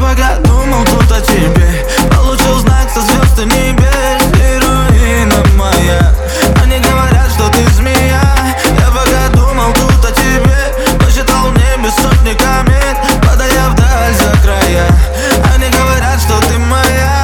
пока думал тут о тебе, получил знак со звезд и небес. Героина моя, они говорят, что ты змея. Я пока думал тут о тебе, посчитал в небе сотни комет, падая вдаль за края. Они говорят, что ты моя.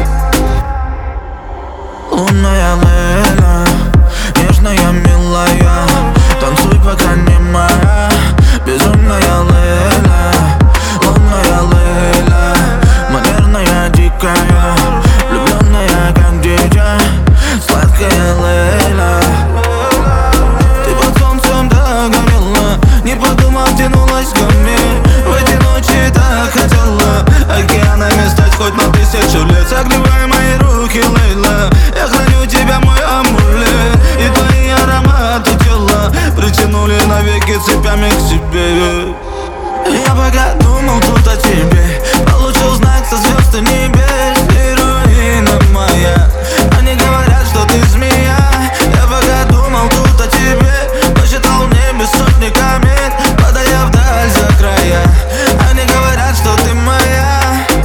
Лунная Лейла, нежная, милая, танцуй, пока не моя. Безумная Лейла, лунная Лейла, манерная, дикая, влюбленная, как дитя, сладкая Лейла. Ты под солнцем так горела, не подумав, тянулась ко мне. В эти ночи так хотела океанами стать хоть на 1000 лет. Согревай мои руки, Лейла, я храню тебя, мой амулет. И твои ароматы тела притянули навеки цепями к себе. Я пока думал тут о тебе, получил знак со звезд и небес. Героина моя, они говорят, что ты змея. Я пока думал тут о тебе, посчитал в небе сотни комет, падая вдаль за края. Они говорят, что ты моя.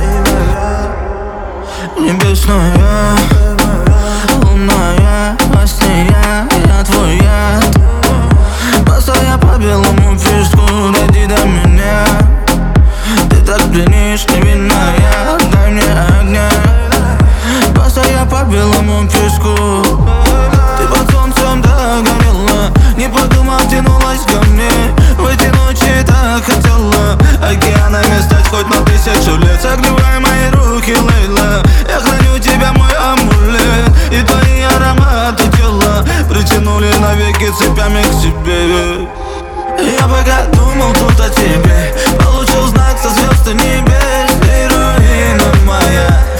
Небесная, лунная, во сне я твой яд. Поставя по белому песку, дойди до меня. Ты так пленишь, невинная, дай мне огня. Поставя по белому песку, ты под солнцем так горела, не подумав, тянулась ко мне. В эти ночи так хотела океанами стать хоть на 1000 лет. Согревай мои руки, Лейла, я храню тебя, мой амулет. И твои ароматы тела притянули навеки цепями к себе. Я пока думал тут о тебе, получил знак со звезд и небес. Героина моя,